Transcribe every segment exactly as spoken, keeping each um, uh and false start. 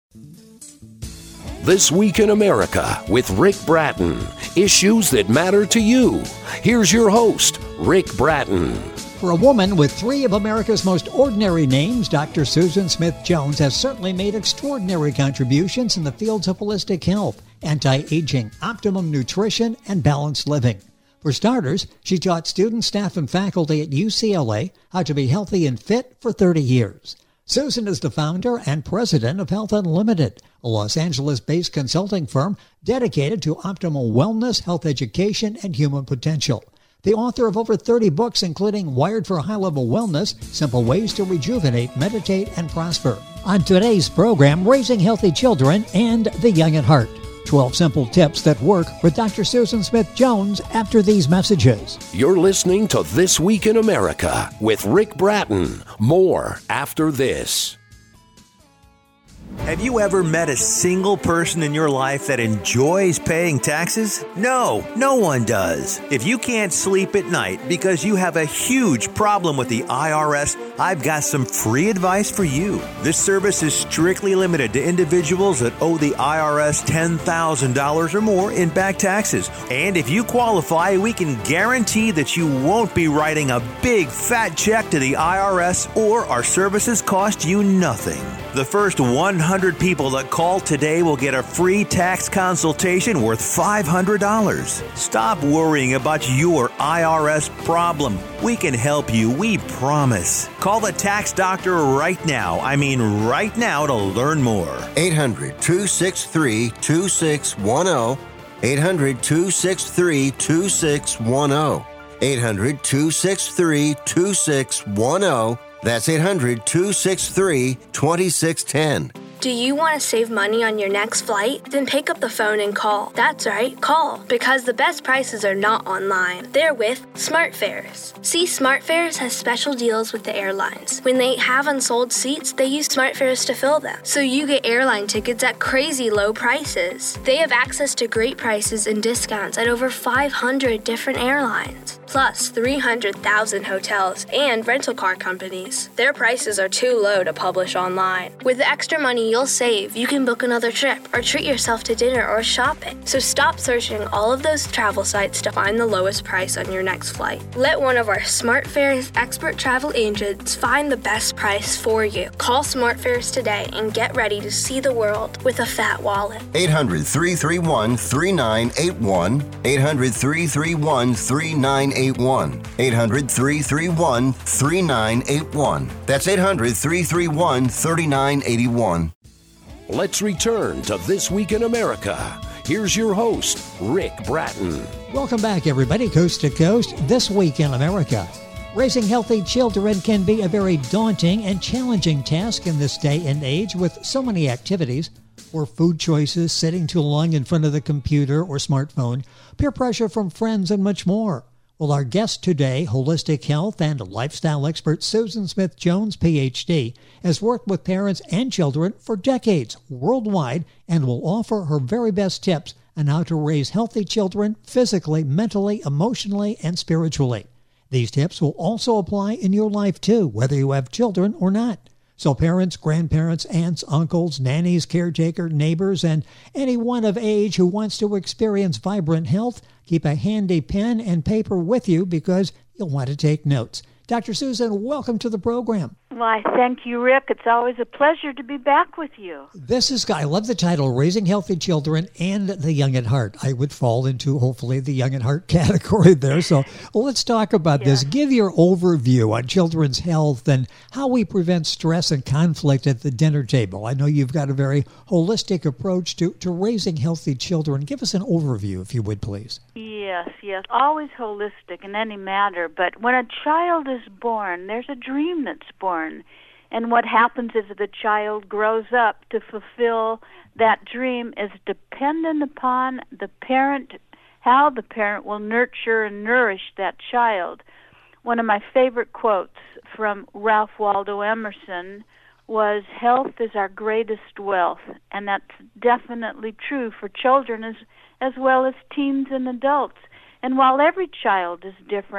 This Week in America with Rick Bratton. Issues that matter to you. Here's your host, Rick Bratton. For a woman with three of America's most ordinary names, Doctor Susan Smith Jones has certainly made extraordinary contributions in the fields of holistic health, anti-aging, optimum nutrition, and balanced living. For starters, she taught students, staff, and faculty at U C L A how to be healthy and fit for thirty years. Susan is the founder and president of Health Unlimited, a Los Angeles-based consulting firm dedicated to optimal wellness, health education, and human potential. The author of over thirty books, including Wired for High-Level Wellness, Simple Ways to Rejuvenate, Meditate, and Prosper. On today's program, Raising Healthy Children and the Young at Heart. twelve simple tips that work with Doctor Susan Smith Jones after these messages. You're listening to This Week in America with Rick Bratton. More after this. Have you ever met a single person in your life that enjoys paying taxes? No, no one does. If you can't sleep at night because you have a huge problem with the I R S, I've got some free advice for you. This service is strictly limited to individuals that owe the I R S ten thousand dollars or more in back taxes. And if you qualify, we can guarantee that you won't be writing a big fat check to the I R S, or our services cost you nothing. The first one hundred people that call today will get a free tax consultation worth five hundred dollars. Stop worrying about your I R S problem. We can help you, we promise. Call the tax doctor right now. I mean right now to learn more. eight hundred, two six three, two six one zero. eight hundred, two six three, two six one zero. eight hundred, two six three, two six one zero. That's eight hundred, two six three, two six one zero. Do you want to save money on your next flight? Then pick up the phone and call. That's right, call. Because the best prices are not online. They're with SmartFares. See, SmartFares has special deals with the airlines. When they have unsold seats, they use SmartFares to fill them. So you get airline tickets at crazy low prices. They have access to great prices and discounts at over five hundred different airlines. Plus three hundred thousand hotels and rental car companies. Their prices are too low to publish online. With the extra money you'll save, you can book another trip or treat yourself to dinner or shopping. So stop searching all of those travel sites to find the lowest price on your next flight. Let one of our SmartFares expert travel agents find the best price for you. Call SmartFares today and get ready to see the world with a fat wallet. eight hundred, three three one, three nine eight one. eight hundred, three three one, three nine eight one. eight hundred, three three one, three nine eight one. That's eight hundred, three three one, three nine eight one. Let's return to This Week in America. Here's your host, Rick Bratton. Welcome back, everybody, coast to coast. This Week in America. Raising healthy children can be a very daunting and challenging task in this day and age with so many activities. Or food choices, sitting too long in front of the computer or smartphone, peer pressure from friends, and much more. Well, our guest today, holistic health and lifestyle expert Susan Smith Jones, P H D, has worked with parents and children for decades worldwide and will offer her very best tips on how to raise healthy children physically, mentally, emotionally, and spiritually. These tips will also apply in your life too, whether you have children or not. So parents, grandparents, aunts, uncles, nannies, caretaker, neighbors, and anyone of age who wants to experience vibrant health, keep a handy pen and paper with you because you'll want to take notes. Doctor Susan, welcome to the program. Why, thank you, Rick. It's always a pleasure to be back with you. This is, I love the title, Raising Healthy Children and the Young at Heart. I would fall into, hopefully, the Young at Heart category there. So well, let's talk about yeah. this. Give your overview on children's health and how we prevent stress and conflict at the dinner table. I know you've got a very holistic approach to, to raising healthy children. Give us an overview, if you would, please. Yes, yes. Always holistic in any matter. But when a child is born, there's a dream that's born. And what happens is the child grows up to fulfill that dream is dependent upon the parent, how the parent will nurture and nourish that child. One of my favorite quotes from Ralph Waldo Emerson was, "Health is our greatest wealth," and that's definitely true for children as, as well as teens and adults. And while every child is different,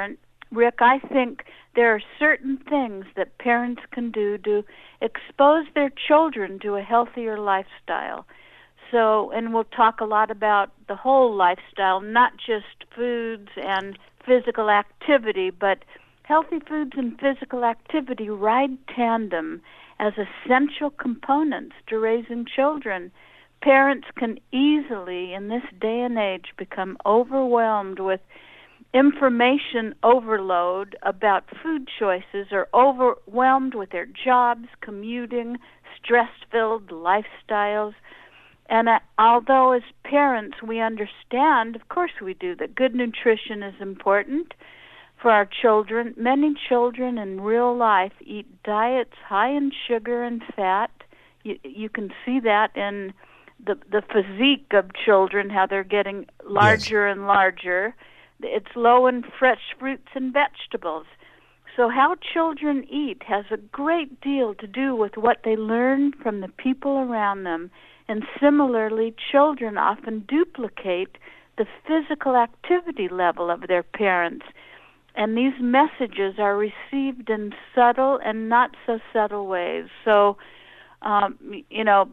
Rick, I think there are certain things that parents can do to expose their children to a healthier lifestyle. So, and we'll talk a lot about the whole lifestyle, not just foods and physical activity, but healthy foods and physical activity ride tandem as essential components to raising children. Parents can easily, in this day and age, become overwhelmed with information overload about food choices, or overwhelmed with their jobs, commuting, stress-filled lifestyles. And uh, although as parents we understand, of course we do, that good nutrition is important for our children, many children in real life eat diets high in sugar and fat. You, you can see that in the, the physique of children, how they're getting larger yes. and larger. It's low in fresh fruits and vegetables. So how children eat has a great deal to do with what they learn from the people around them. And similarly, children often duplicate the physical activity level of their parents. And these messages are received in subtle and not so subtle ways. So, um, you know,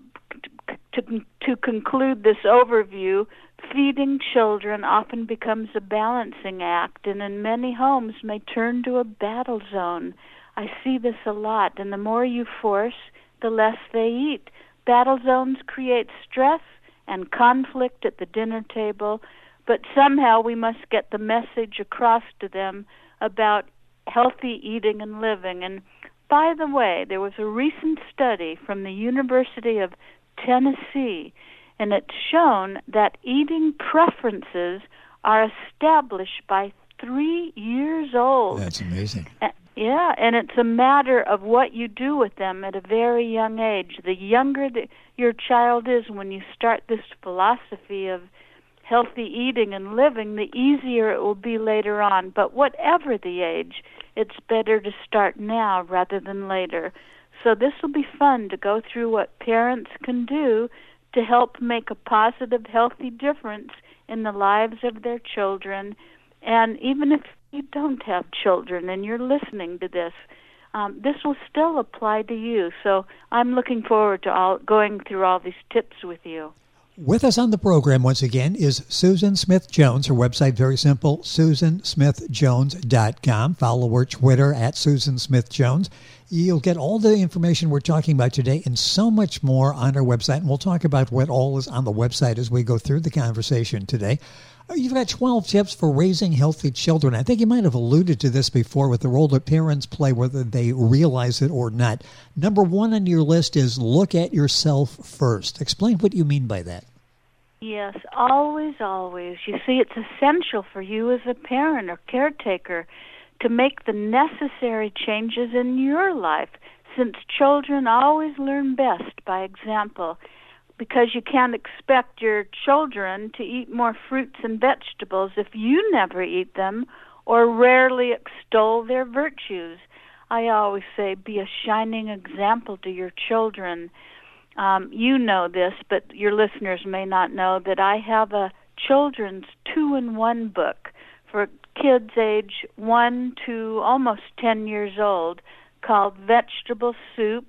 to, to conclude this overview, feeding children often becomes a balancing act, and in many homes may turn to a battle zone. I see this a lot, and the more you force, the less they eat. Battle zones create stress and conflict at the dinner table, but somehow we must get the message across to them about healthy eating and living. And by the way, there was a recent study from the University of Tennessee, and it's shown that eating preferences are established by three years old. That's amazing. Uh, yeah, and it's a matter of what you do with them at a very young age. The younger the, your child is when you start this philosophy of healthy eating and living, the easier it will be later on. But whatever the age, it's better to start now rather than later. So this will be fun to go through what parents can do to help make a positive, healthy difference in the lives of their children. And even if you don't have children and you're listening to this, um, this will still apply to you. So I'm looking forward to all going through all these tips with you. With us on the program once again is Susan Smith Jones. Her website, very simple, susan smith jones dot com. Follow her Twitter at Susan Smith Jones. You'll get all the information we're talking about today and so much more on our website. And we'll talk about what all is on the website as we go through the conversation today. You've got twelve tips for raising healthy children. I think you might have alluded to this before with the role that parents play, whether they realize it or not. Number one on your list is look at yourself first. Explain what you mean by that. Yes, always, always. You see, it's essential for you as a parent or caretaker to make the necessary changes in your life, since children always learn best by example. Because you can't expect your children to eat more fruits and vegetables if you never eat them or rarely extol their virtues. I always say, be a shining example to your children. Um, you know this, but your listeners may not know that I have a children's two-in-one book for kids age one to almost ten years old called Vegetable Soup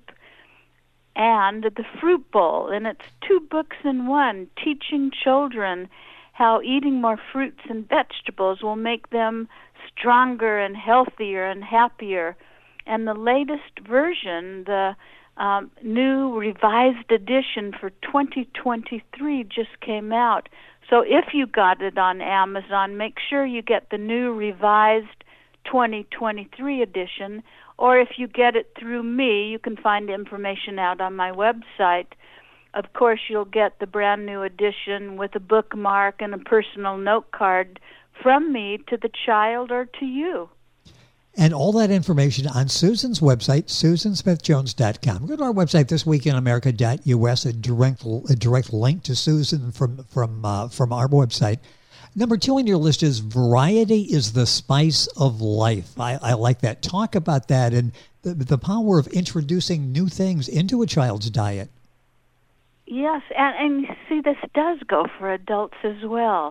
and The Fruit Bowl, and it's two books in one, teaching children how eating more fruits and vegetables will make them stronger and healthier and happier. And the latest version, the um, new revised edition for twenty twenty-three, just came out. So if you got it on Amazon, make sure you get the new revised twenty twenty-three edition. Or if you get it through me, you can find information out on my website. Of course, you'll get the brand new edition with a bookmark and a personal note card from me to the child or to you. And all that information on Susan's website, susan smith jones dot com. Go to our website, this week in america dot u s, a direct, a direct link to Susan from, from, uh, from our website. Number two on your list is variety is the spice of life. I, I like that. Talk about that and the, the power of introducing new things into a child's diet. Yes, and, and see, this does go for adults as well.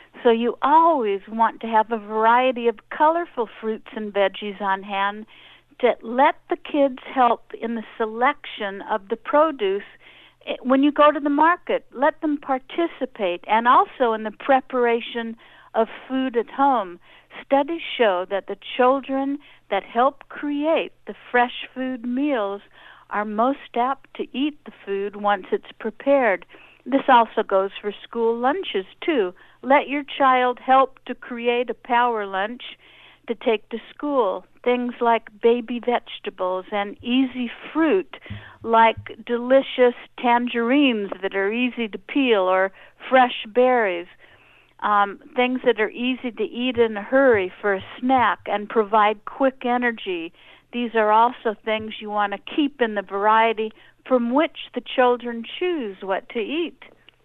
So you always want to have a variety of colorful fruits and veggies on hand to let the kids help in the selection of the produce. When you go to the market, let them participate, and also in the preparation of food at home. Studies show that the children that help create the fresh food meals are most apt to eat the food once it's prepared. This also goes for school lunches, too. Let your child help to create a power lunch to take to school. Things like baby vegetables and easy fruit, like delicious tangerines that are easy to peel, or fresh berries. Um, things that are easy to eat in a hurry for a snack and provide quick energy. These are also things you want to keep in the variety from which the children choose what to eat.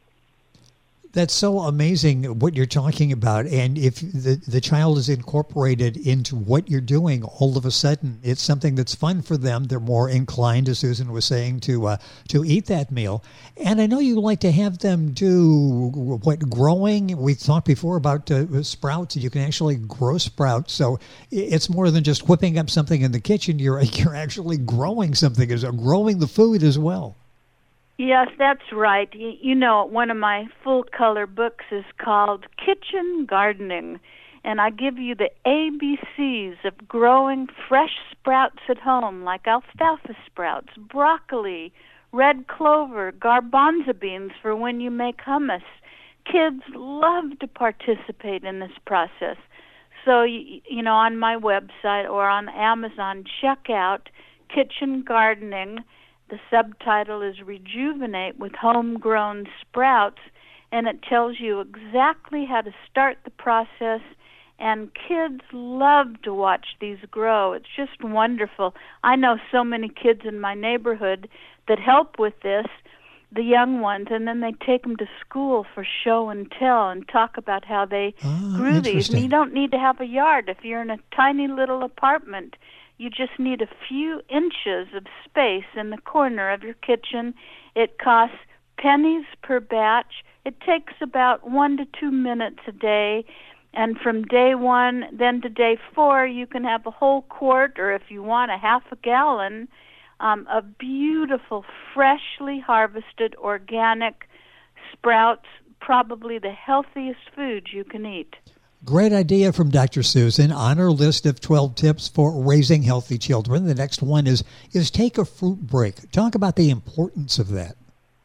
That's so amazing what you're talking about. And if the, the child is incorporated into what you're doing, all of a sudden it's something that's fun for them. They're more inclined, as Susan was saying, to uh, to eat that meal. And I know you like to have them do what, growing. We talked before about uh, sprouts. You can actually grow sprouts. So it's more than just whipping up something in the kitchen. You're, you're actually growing something, is growing the food as well. Yes, that's right. You know, one of my full-color books is called Kitchen Gardening, and I give you the A B Cs of growing fresh sprouts at home, like alfalfa sprouts, broccoli, red clover, garbanzo beans for when you make hummus. Kids love to participate in this process. So, you know, on my website or on Amazon, check out Kitchen Gardening. The subtitle is Rejuvenate with Homegrown Sprouts, and it tells you exactly how to start the process, and kids love to watch these grow. It's just wonderful. I know so many kids in my neighborhood that help with this, the young ones, and then they take them to school for show and tell and talk about how they oh, grew these. And you don't need to have a yard. If you're in a tiny little apartment, you just need a few inches of space in the corner of your kitchen. It costs pennies per batch. It takes about one to two minutes a day. And from day one, then to day four, you can have a whole quart, or if you want, a half a gallon um, of beautiful, freshly harvested, organic sprouts, probably the healthiest foods you can eat. Great idea from Doctor Susan. On her list of twelve tips for raising healthy children, the next one is is take a fruit break. Talk about the importance of that.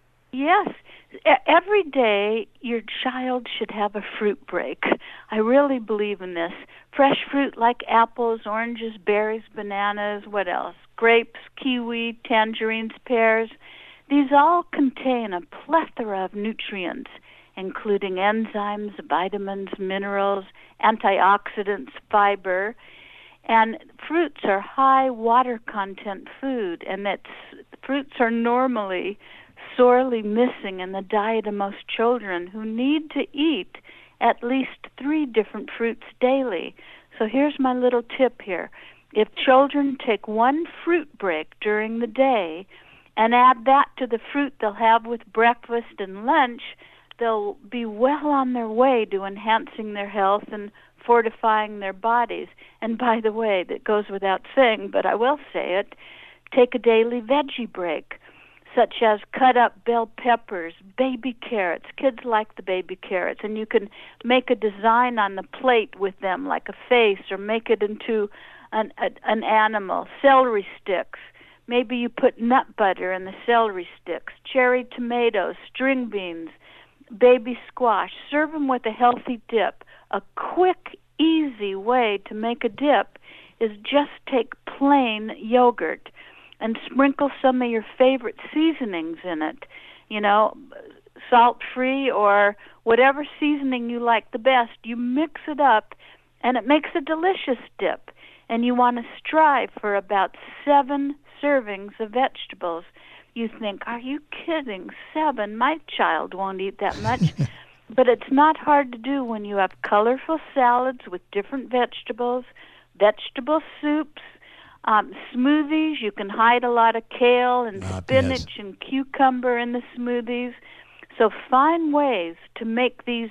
Yes. Every day, your child should have a fruit break. I really believe in this. Fresh fruit like apples, oranges, berries, bananas, what else? Grapes, kiwi, tangerines, pears. These all contain a plethora of nutrients, including enzymes, vitamins, minerals, antioxidants, fiber. And fruits are high water content food, and that's, fruits are normally sorely missing in the diet of most children, who need to eat at least three different fruits daily. So here's my little tip here. If children take one fruit break during the day and add that to the fruit they'll have with breakfast and lunch, they'll be well on their way to enhancing their health and fortifying their bodies. And by the way, that goes without saying, but I will say it, take a daily veggie break, such as cut up bell peppers, baby carrots. Kids like the baby carrots, and you can make a design on the plate with them, like a face, or make it into an, a, an animal. Celery sticks. Maybe you put nut butter in the celery sticks. Cherry tomatoes, string beans, baby squash. Serve them with a healthy dip. A quick, easy way to make a dip is just take plain yogurt and sprinkle some of your favorite seasonings in it, you know, salt-free or whatever seasoning you like the best. You mix it up, and it makes a delicious dip. And you want to strive for about seven servings of vegetables. You think, are you kidding? Seven? My child won't eat that much. But it's not hard to do when you have colorful salads with different vegetables, vegetable soups, Um, smoothies. You can hide a lot of kale and Ah, spinach yes. and cucumber in the smoothies. So find ways to make these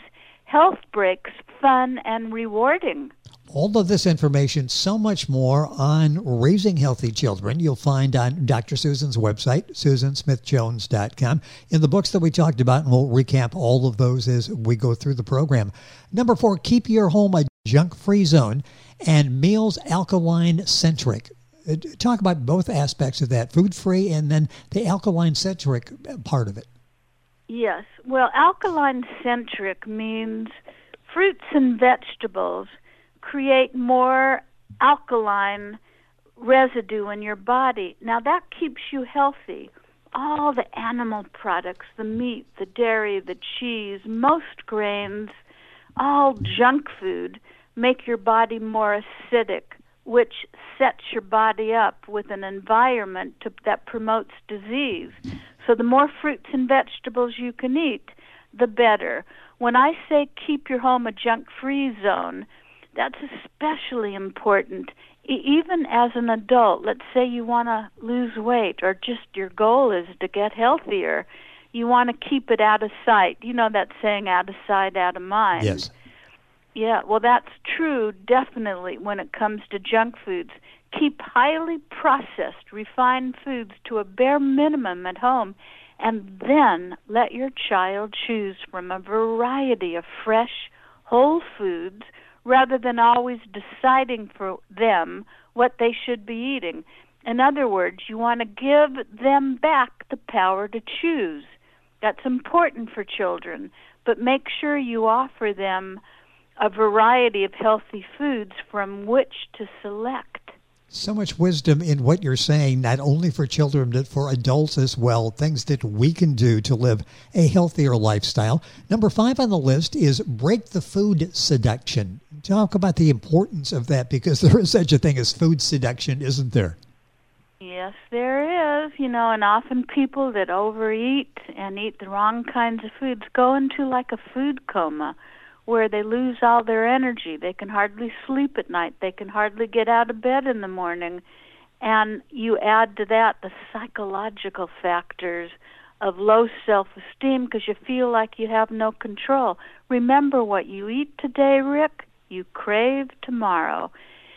health breaks fun and rewarding. All of this information, so much more on Raising Healthy Children, you'll find on Doctor Susan's website, susan smith jones dot com, in the books that we talked about, and we'll recap all of those as we go through the program. Number four, keep your home a junk-free zone, and meals alkaline-centric. Talk about both aspects of that, food-free and then the alkaline-centric part of it. Yes. Well, alkaline-centric means fruits and vegetables create more alkaline residue in your body. Now, that keeps you healthy. All the animal products, the meat, the dairy, the cheese, most grains, all junk food, make your body more acidic, which sets your body up with an environment to, that promotes disease. So the more fruits and vegetables you can eat, the better. When I say keep your home a junk-free zone, that's especially important. E- even as an adult, let's say you want to lose weight or just your goal is to get healthier, you want to keep it out of sight. You know that saying, out of sight, out of mind. Yes. Yeah, well, that's true definitely when it comes to junk foods. Keep highly processed, refined foods to a bare minimum at home, and then let your child choose from a variety of fresh, whole foods rather than always deciding for them what they should be eating. In other words, you want to give them back the power to choose. That's important for children, but make sure you offer them a variety of healthy foods from which to select. So much wisdom in what you're saying, not only for children, but for adults as well, things that we can do to live a healthier lifestyle. Number five on the list is break the food seduction. Talk about the importance of that, because there is such a thing as food seduction, isn't there? Yes, there is, you know, and often people that overeat and eat the wrong kinds of foods go into like a food coma, where they lose all their energy. They can hardly sleep at night. They can hardly get out of bed in the morning. And you add to that the psychological factors of low self-esteem because you feel like you have no control. Remember, what you eat today, Rick, you crave tomorrow.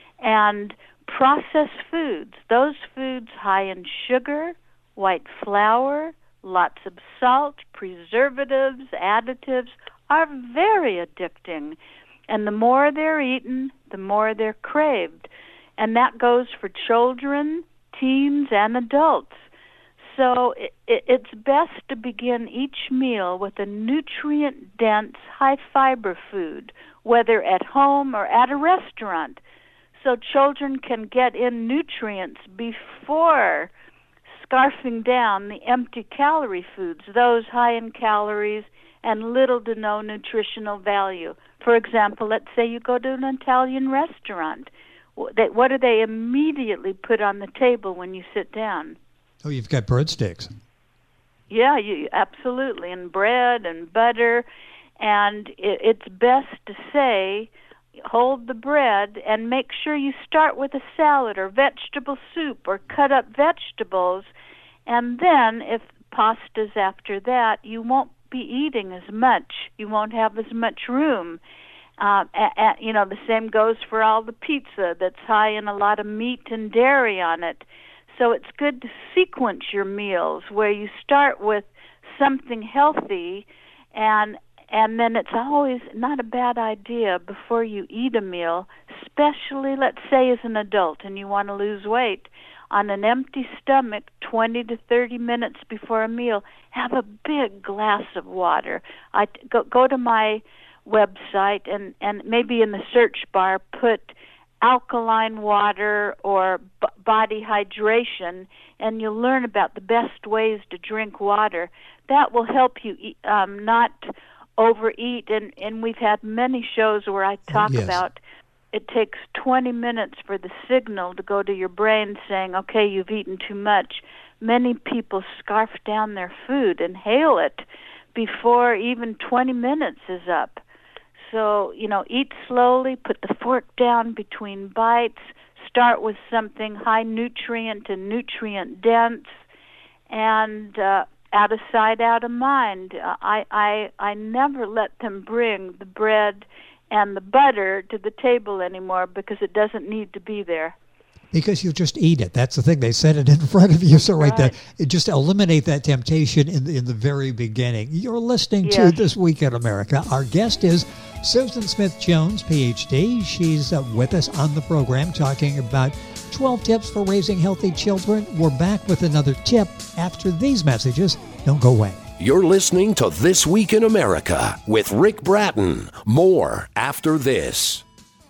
And processed foods, those foods high in sugar, white flour, lots of salt, preservatives, additives, are very addicting. And the more they're eaten, the more they're craved. And that goes for children, teens, and adults. So it, it, it's best to begin each meal with a nutrient-dense, high-fiber food, whether at home or at a restaurant, so children can get in nutrients before scarfing down the empty calorie foods, those high in calories and little to no nutritional value. For example, let's say you go to an Italian restaurant. What do they immediately put on the table when you sit down? Oh, you've got breadsticks. Yeah, you absolutely, and bread and butter. And it, it's best to say, hold the bread and make sure you start with a salad or vegetable soup or cut up vegetables. And then if pasta's after that, you won't be eating as much. You won't have as much room. Uh, a, a, you know, the same goes for all the pizza that's high in a lot of meat and dairy on it. So it's good to sequence your meals where you start with something healthy, and and then it's always not a bad idea before you eat a meal, especially, let's say, as an adult and you want to lose weight, on an empty stomach, twenty to thirty minutes before a meal, have a big glass of water. I go, go to my website and, and maybe in the search bar put alkaline water or b- body hydration, and you'll learn about the best ways to drink water. That will help you eat, um, not overeat. And, and we've had many shows where I talk yes. about it takes twenty minutes for the signal to go to your brain saying, okay, you've eaten too much. Many people scarf down their food, inhale it before even twenty minutes is up. So, you know, eat slowly, put the fork down between bites, start with something high nutrient and nutrient dense, and uh, out of sight, out of mind. Uh, I, I, I never let them bring the bread and the butter to the table anymore because it doesn't need to be there. Because you just eat it. That's the thing. They set it in front of you. So right, right. there, just eliminate that temptation in the, in the very beginning. You're listening yes. to This Week in America. Our guest is Susan Smith-Jones, P H D. She's uh, with us on the program talking about twelve tips for raising healthy children. We're back with another tip after these messages. Don't go away. You're listening to This Week in America with Rick Bratton. More after this.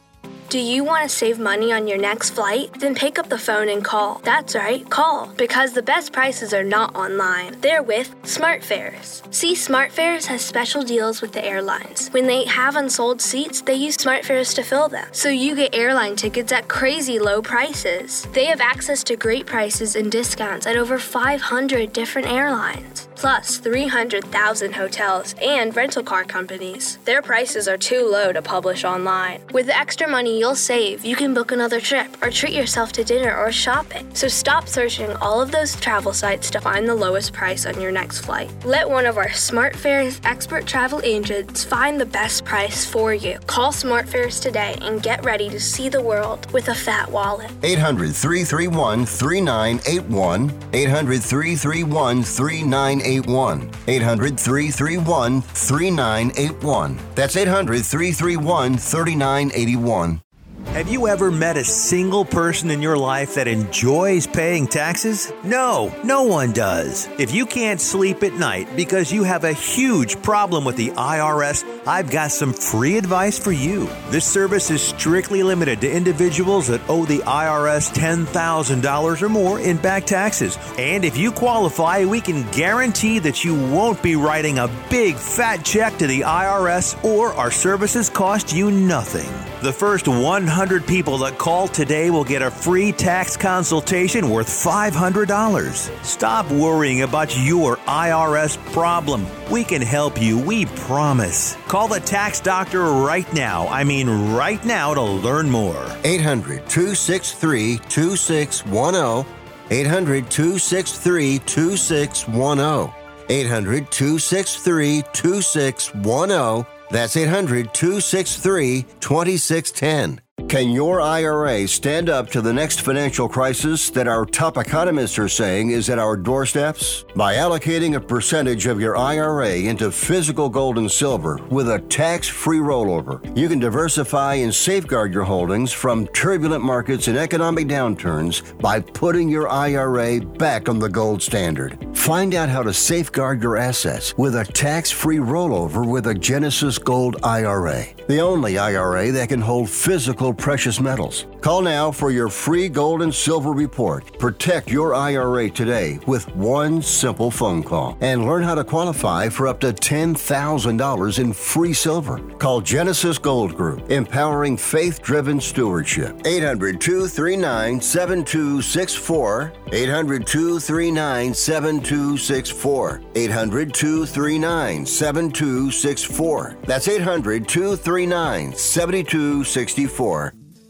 Do you want to save money on your next flight? Then pick up the phone and call. That's right, call. Because the best prices are not online. They're with SmartFares. See, SmartFares has special deals with the airlines. When they have unsold seats, they use SmartFares to fill them. So you get airline tickets at crazy low prices. They have access to great prices and discounts at over five hundred different airlines. Plus three hundred thousand hotels and rental car companies. Their prices are too low to publish online. With the extra money you'll save, you can book another trip or treat yourself to dinner or shopping. So stop searching all of those travel sites to find the lowest price on your next flight. Let one of our SmartFares expert travel agents find the best price for you. Call SmartFares today and get ready to see the world with a fat wallet. eight hundred, three three one, three nine eight one. eight hundred, three three one, three nine eight one. eight hundred, three three one, three nine eight one. That's eight hundred, three three one, three nine eight one. Have you ever met a single person in your life that enjoys paying taxes? No, no one does. If you can't sleep at night because you have a huge problem with the I R S, I've got some free advice for you. This service is strictly limited to individuals that owe the I R S ten thousand dollars or more in back taxes. And if you qualify, we can guarantee that you won't be writing a big fat check to the I R S, or our services cost you nothing. The first one hundred people that call today will get a free tax consultation worth five hundred dollars. Stop worrying about your I R S problem. We can help you, we promise. Call the tax doctor right now. I mean right now to learn more. eight hundred, two six three, two six one zero. eight hundred, two six three, two six one zero. eight hundred, two six three, two six one zero. That's eight hundred, two six three, two six one zero. Can your I R A stand up to the next financial crisis that our top economists are saying is at our doorsteps? By allocating a percentage of your I R A into physical gold and silver with a tax-free rollover, you can diversify and safeguard your holdings from turbulent markets and economic downturns by putting your I R A back on the gold standard. Find out how to safeguard your assets with a tax-free rollover with a Genesis Gold I R A, the only I R A that can hold physical precious metals. Call now for your free gold and silver report. Protect your I R A today with one simple phone call and learn how to qualify for up to ten thousand dollars in free silver. Call Genesis Gold Group, empowering faith-driven stewardship. eight hundred, two three nine, seven two six four. eight hundred, two three nine, seven two six four. eight hundred, two three nine, seven two six four. That's eight hundred, two three nine, seven two six four.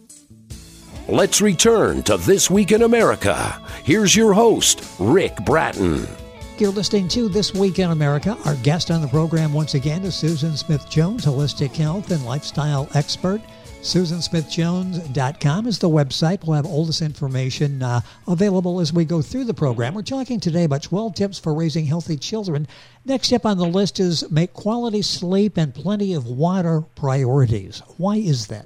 Let's return to This Week in America. Here's your host, Rick Bratton. You're listening to This Week in America. Our guest on the program once again is Susan Smith-Jones, holistic health and lifestyle expert. Susan Smith Jones dot com is the website. We'll have all this information uh, available as we go through the program. We're talking today about twelve tips for raising healthy children. Next up on the list is make quality sleep and plenty of water priorities. Why is that?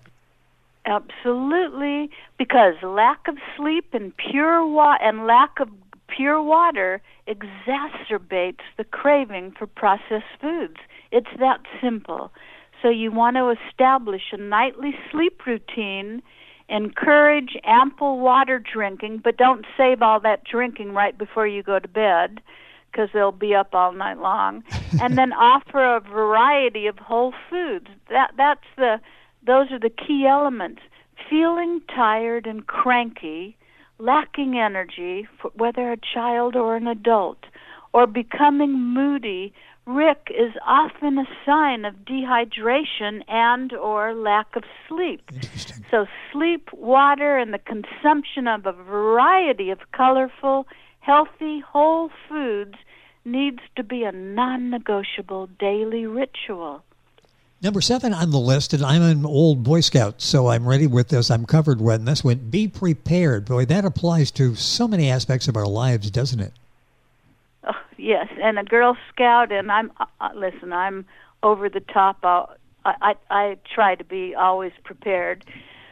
Absolutely, because lack of sleep and pure wa- and lack of pure water exacerbates the craving for processed foods. It's that simple. So you want to establish a nightly sleep routine, encourage ample water drinking, but don't save all that drinking right before you go to bed, because they'll be up all night long. And then offer a variety of whole foods. That that's the those are the key elements. Feeling tired and cranky, lacking energy, for whether a child or an adult, or becoming moody, Rick, is often a sign of dehydration and or lack of sleep. So sleep, water, and the consumption of a variety of colorful, healthy, whole foods needs to be a non-negotiable daily ritual. Number seven on the list, and I'm an old Boy Scout, so I'm ready with this. I'm covered with this one. Be prepared. Boy, that applies to so many aspects of our lives, doesn't it? Oh, yes, and a Girl Scout, and I'm, uh, listen, I'm over the top. I, I, I try to be always prepared.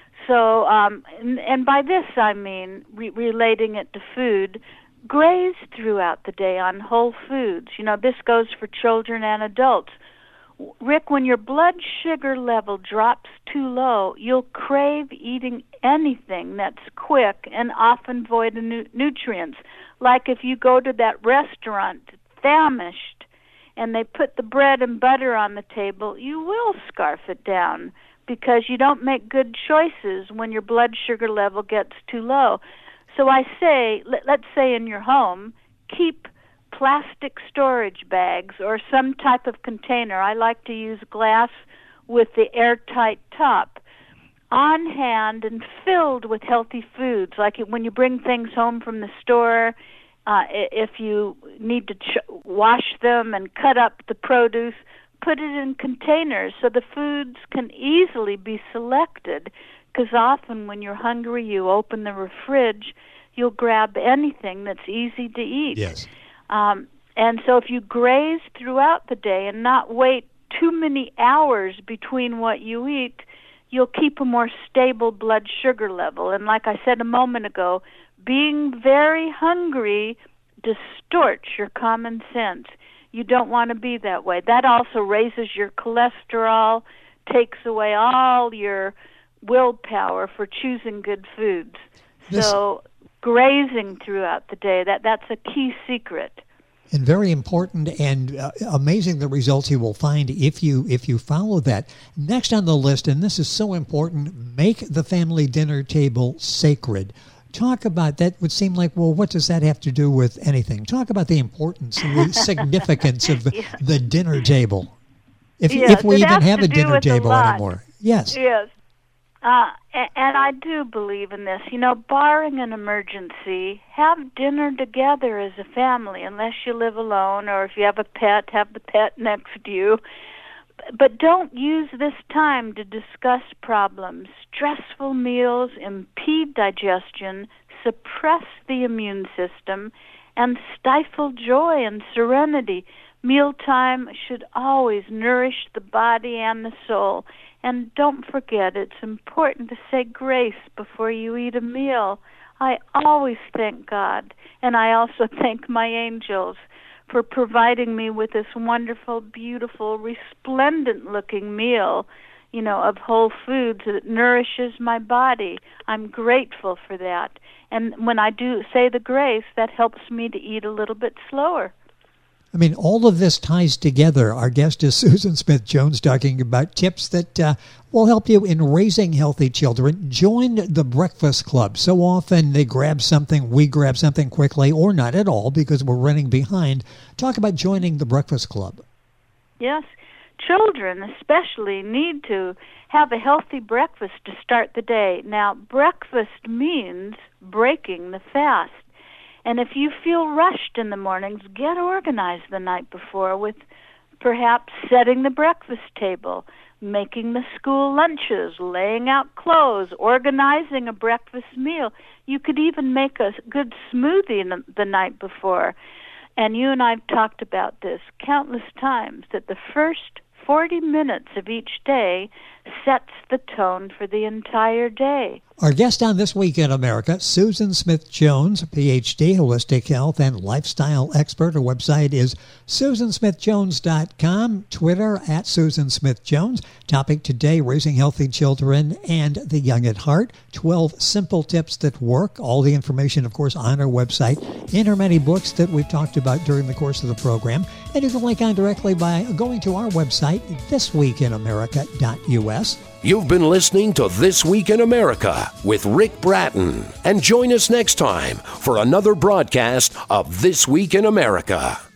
So, um, and, and by this I mean re- relating it to food. Graze throughout the day on whole foods. You know, this goes for children and adults. Rick, when your blood sugar level drops too low, you'll crave eating anything that's quick and often void of nu- nutrients. Like if you go to that restaurant famished and they put the bread and butter on the table, you will scarf it down because you don't make good choices when your blood sugar level gets too low. So I say, let, let's say in your home, keep plastic storage bags or some type of container. I like to use glass with the airtight top on hand and filled with healthy foods. Like when you bring things home from the store, uh, if you need to ch- wash them and cut up the produce, put it in containers so the foods can easily be selected, because often when you're hungry, you open the fridge, you'll grab anything that's easy to eat. Yes. Um, and so if you graze throughout the day and not wait too many hours between what you eat, you'll keep a more stable blood sugar level. And like I said a moment ago, being very hungry distorts your common sense. You don't want to be that way. That also raises your cholesterol, takes away all your willpower for choosing good foods. This- so grazing throughout the day, that that's a key secret. And very important and uh, amazing the results you will find if you if you follow that. Next on the list, and this is so important, make the family dinner table sacred. Talk about that. Would seem like, well, what does that have to do with anything? Talk about the importance and the significance of the, yes. the dinner table. If, yes, if we even has have to a do dinner with table a lot. anymore. Yes. Yes. Uh, and I do believe in this. You know, barring an emergency, have dinner together as a family, unless you live alone, or if you have a pet, have the pet next to you. But don't use this time to discuss problems. Stressful meals impede digestion, suppress the immune system, and stifle joy and serenity. Mealtime should always nourish the body and the soul. And don't forget, it's important to say grace before you eat a meal. I always thank God, and I also thank my angels for providing me with this wonderful, beautiful, resplendent-looking meal, you know, of whole foods that nourishes my body. I'm grateful for that. And when I do say the grace, that helps me to eat a little bit slower. I mean, all of this ties together. Our guest is Susan Smith-Jones, talking about tips that uh, will help you in raising healthy children. Join the Breakfast Club. So often they grab something, we grab something quickly, or not at all because we're running behind. Talk about joining the Breakfast Club. Yes. Children especially need to have a healthy breakfast to start the day. Now, breakfast means breaking the fast. And if you feel rushed in the mornings, get organized the night before with perhaps setting the breakfast table, making the school lunches, laying out clothes, organizing a breakfast meal. You could even make a good smoothie the night before. And you and I have talked about this countless times, that the first forty minutes of each day sets the tone for the entire day. Our guest on This Week in America, Susan Smith-Jones, P H D, holistic health and lifestyle expert. Her website is susan smith jones dot com, Twitter at Susan Smith-Jones. Topic today, raising healthy children and the young at heart. twelve simple tips that work. All the information, of course, on our website, in her many books that we've talked about during the course of the program. And you can link on directly by going to our website, this week in america dot u s. You've been listening to This Week in America with Rick Bratton. And join us next time for another broadcast of This Week in America.